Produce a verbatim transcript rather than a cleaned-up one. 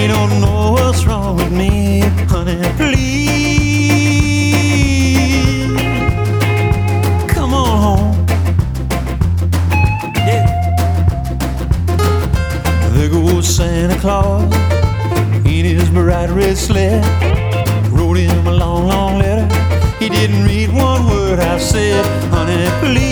You don't know what's wrong with me, honey, please come on home. Yeah. There goes Santa Claus in his bright red sled. Wrote him a long, long letter. He didn't read one word I said, honey, please